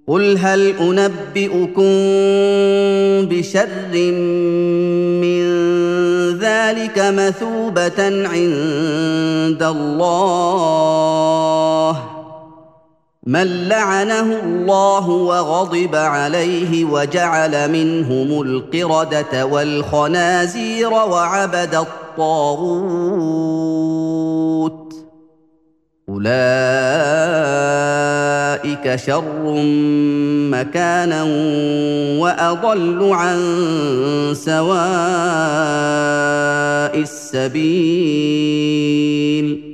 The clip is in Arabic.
قل هل انبئكم بشر من ذلك مثوبه عند الله من لعنه الله وغضب عليه وجعل منهم القرده والخنازير وعبد الطاغوت اولئك شر مكانا واضل عن سواء السبيل